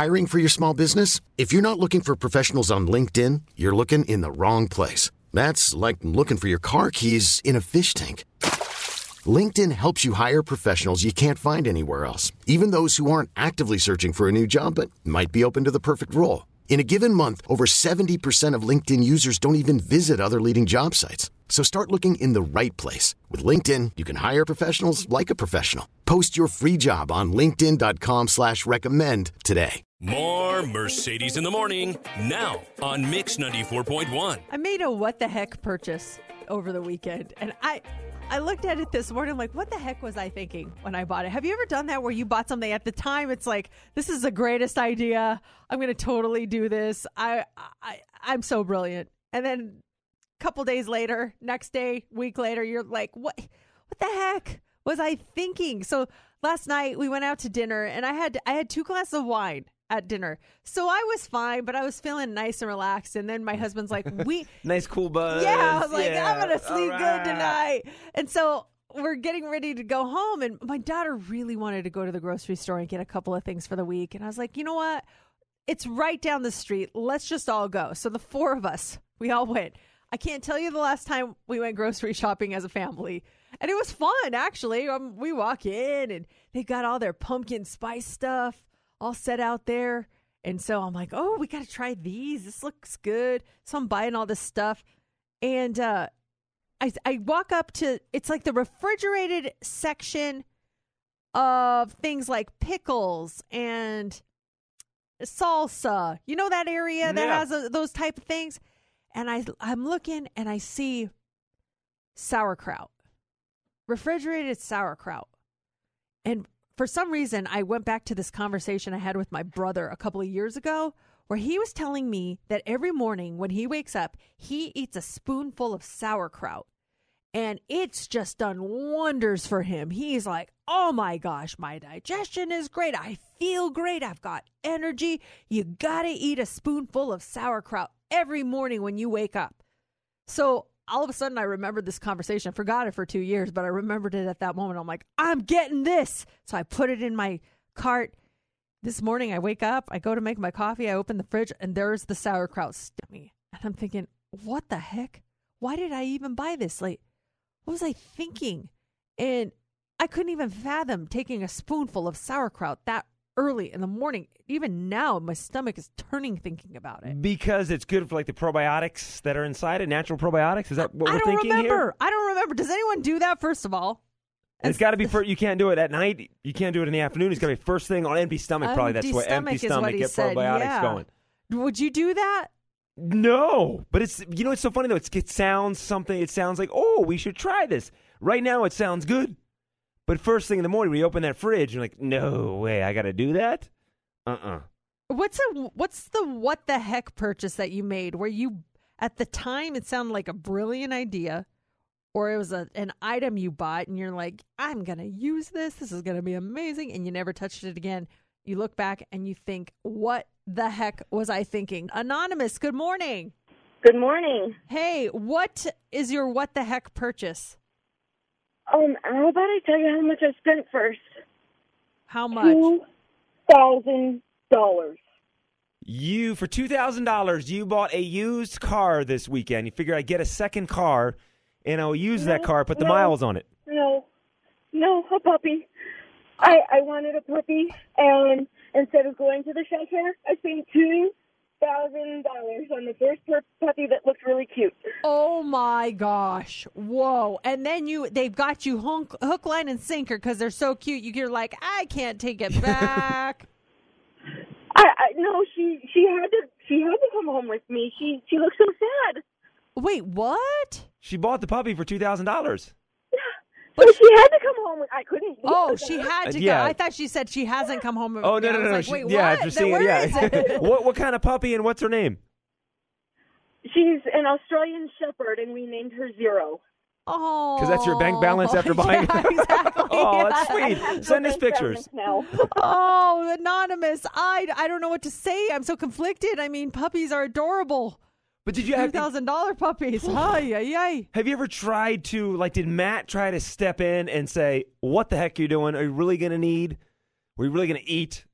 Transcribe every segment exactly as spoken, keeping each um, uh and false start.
Hiring for your small business? If you're not looking for professionals on LinkedIn, you're looking in the wrong place. That's like looking for your car keys in a fish tank. LinkedIn helps you hire professionals you can't find anywhere else, even those who aren't actively searching for a new job but might be open to the perfect role. In a given month, over seventy percent of LinkedIn users don't even visit other leading job sites. So start looking in the right place. With LinkedIn, you can hire professionals like a professional. Post your free job on linkedin dot com slash recommend today. More Mercedes in the Morning, now on Mix ninety-four point one. I made a what the heck purchase over the weekend, and I... I looked at it this morning, I'm like, what the heck was I thinking when I bought it? Have you ever done that where you bought something at the time? It's like, this is the greatest idea. I'm going to totally do this. I, I, I'm so brilliant. And then a couple days later, next day, week later, you're like, what, what the heck was I thinking? So last night we went out to dinner and I had, I had two glasses of wine at dinner. So I was fine, but I was feeling nice and relaxed. And then my husband's like, we nice cool buzz. Yeah, I was like, yeah. I'm going to sleep right. good tonight. And so we're getting ready to go home. And my daughter really wanted to go to the grocery store and get a couple of things for the week. And I was like, you know what? It's right down the street. Let's just all go. So the four of us, we all went. I can't tell you the last time we went grocery shopping as a family. And it was fun, actually. Um, we walk in and they got all their pumpkin spice stuff all set out there. And so I'm like, oh, we got to try these. This looks good. So I'm buying all this stuff. And uh, I, I walk up to, it's like the refrigerated section of things like pickles and salsa. You know that area that yeah. has a, those type of things? And I, I'm looking and I see sauerkraut, refrigerated sauerkraut. And for some reason, I went back to this conversation I had with my brother a couple of years ago where he was telling me that every morning when he wakes up, he eats a spoonful of sauerkraut. And it's just done wonders for him. He's like, oh my gosh, my digestion is great. I feel great. I've got energy. You got to eat a spoonful of sauerkraut every morning when you wake up. So all of a sudden, I remembered this conversation. I forgot it for two years, but I remembered it at that moment. I'm like, I'm getting this. So I put it in my cart. This morning, I wake up. I go to make my coffee. I open the fridge, and there's the sauerkraut stummy. And I'm thinking, what the heck? Why did I even buy this? Like, what was I thinking? And I couldn't even fathom taking a spoonful of sauerkraut that early in the morning. Even now, my stomach is turning thinking about it. Because it's good for like the probiotics that are inside it, natural probiotics. Is that what I we're don't thinking remember. here? I don't remember. Does anyone do that, first of all? And it's got to be for, you can't do it at night. You can't do it in the afternoon. It's got to be first thing on empty stomach, Empty probably. That's what stomach empty is what stomach he get said, probiotics yeah. going. Would you do that? No, but it's, you know, it's so funny though. It's, it sounds something, it sounds like, oh, we should try this. Right now it sounds good. But first thing in the morning, when you open that fridge, you're like, no way, I got to do that? Uh-uh. What's a what's the what the heck purchase that you made where you, at the time, it sounded like a brilliant idea, or it was a, an item you bought and you're like, I'm going to use this. This is going to be amazing. And you never touched it again. You look back and you think, what the heck was I thinking? Anonymous, good morning. Good morning. Hey, what is your what the heck purchase? Um, how about I tell you how much I spent first? How much? Two thousand dollars. You, for two thousand dollars, you bought a used car this weekend. You figure I'd get a second car, and I'll use No, that car, put the no, miles on it. No, no, a puppy. I, I wanted a puppy, and instead of going to the shelter, I spent two thousand dollars on the first puppy that looked really cute. Oh my gosh! Whoa! And then you, they've got you hook, hook line, and sinker because they're so cute. You're like, I can't take it back. I, I no, she she had to she had to come home with me. She she looked so sad. Wait, what? She bought the puppy for two thousand dollars. But she had to come home. I couldn't. leave Oh, her she there. had to Uh, yeah. go. I thought she said she hasn't come home. Oh, no, I no, was no. Like, she, Wait, yeah, what? after Then seeing where it, is yeah. it? what, what kind of puppy and what's her name? She's an Australian Shepherd, and we named her Zero. Oh, Because that's your bank balance after buying yeah, exactly. Oh, that's I sweet. have no Send us bank pictures. balance now. Oh, anonymous. I, I don't know what to say. I'm so conflicted. I mean, puppies are adorable. But did you Two have thousand dollar puppies. Ay, ay, ay. Have you ever tried to, like, did Matt try to step in and say, what the heck are you doing? Are you really going to need, are you really going to eat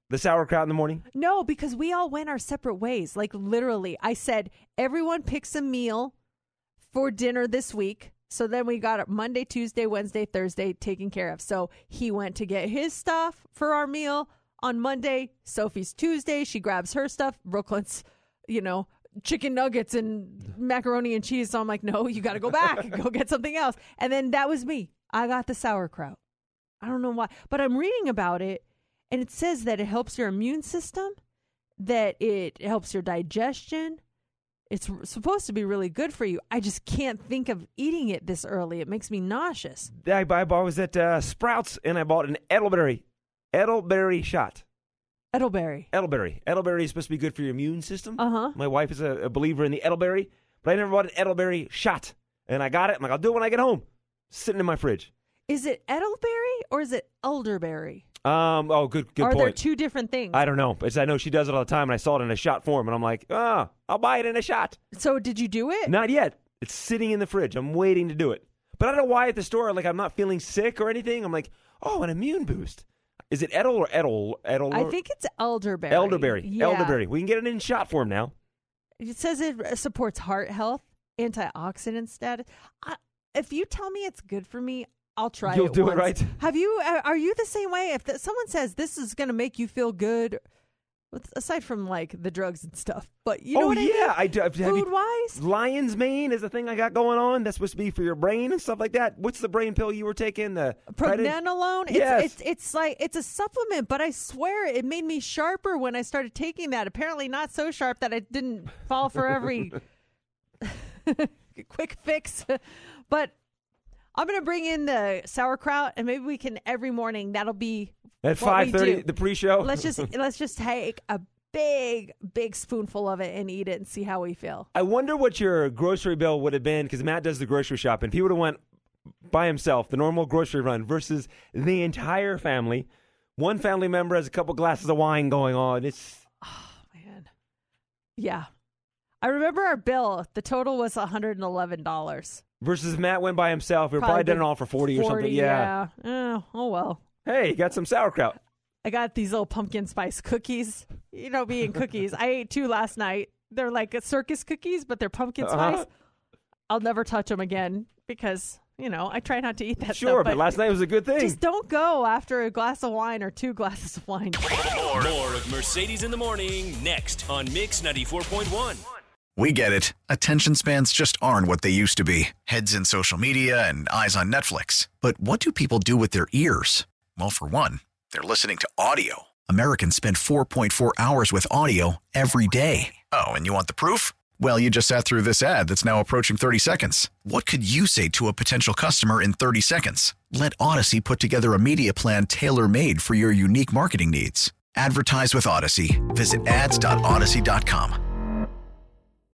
The sauerkraut in the morning? No, because we all went our separate ways. Like literally, I said, everyone picks a meal for dinner this week. So then we got it Monday, Tuesday, Wednesday, Thursday taken care of. So he went to get his stuff for our meal on Monday. Sophie's Tuesday. She grabs her stuff. Brooklyn's, you know, chicken nuggets and macaroni and cheese. So I'm like, no, you got to go back and go get something else. And then that was me. I got the sauerkraut. I don't know why, but I'm reading about it, and it says that it helps your immune system, that it helps your digestion. It's supposed to be really good for you. I just can't think of eating it this early. It makes me nauseous. I, I was at uh, Sprouts, and I bought an elderberry, elderberry shot. Elderberry. Elderberry. Elderberry is supposed to be good for your immune system. Uh-huh. My wife is a, a believer in the elderberry, but I never bought an elderberry shot. And I got it. I'm like, I'll do it when I get home. Sitting in my fridge. Is it elderberry or is it elderberry? Um. Oh, good. Good Are point. there two different things? I don't know. It's, I know she does it all the time, and I saw it in a shot form, and I'm like, ah, I'll buy it in a shot. So did you do it? Not yet. It's sitting in the fridge. I'm waiting to do it. But I don't know why at the store, like, I'm not feeling sick or anything. I'm like, oh, an immune boost. Is it Edel or Edel? Edel I think it's elderberry. Elderberry. Yeah. Elderberry. We can get it in shot form now. It says it supports heart health, antioxidant status. I, if you tell me it's good for me, I'll try You'll it do once. it, right? Have you? Are you the same way? If the, someone says this is going to make you feel good, aside from like the drugs and stuff, but you know oh, what I yeah. mean? I do. Have Food you, wise, lion's mane is the thing I got going on. That's supposed to be for your brain and stuff like that. What's the brain pill you were taking? The pregnenolone. It's, yes. it's it's like it's a supplement, but I swear it made me sharper when I started taking that. Apparently, not so sharp that I didn't fall for every quick fix, but. I'm going to bring in the sauerkraut, and maybe we can every morning. That'll be at five thirty, the pre-show. Let's just let's just take a big, big spoonful of it and eat it and see how we feel. I wonder what your grocery bill would have been, because Matt does the grocery shopping. If he would have went by himself, the normal grocery run, versus the entire family. One family member has a couple glasses of wine going on. It's oh man, yeah. I remember our bill. The total was one hundred eleven dollars. Versus if Matt went by himself, we were Probably probably done it all for forty, forty or something. Yeah. yeah. Oh, oh, well. Hey, you got some sauerkraut. I got these little pumpkin spice cookies. You know, being cookies. I ate two last night. They're like circus cookies, but they're pumpkin spice. Uh-huh. I'll never touch them again because, you know, I try not to eat that sure, stuff. Sure, but last night was a good thing. Just don't go after a glass of wine or two glasses of wine. More, more of Mercedes in the Morning next on Mix ninety-four point one. We get it. Attention spans just aren't what they used to be. Heads in social media and eyes on Netflix. But what do people do with their ears? Well, for one, they're listening to audio. Americans spend four point four hours with audio every day. Oh, and you want the proof? Well, you just sat through this ad that's now approaching thirty seconds. What could you say to a potential customer in thirty seconds? Let Odyssey put together a media plan tailor-made for your unique marketing needs. Advertise with Odyssey. Visit ads dot odyssey dot com.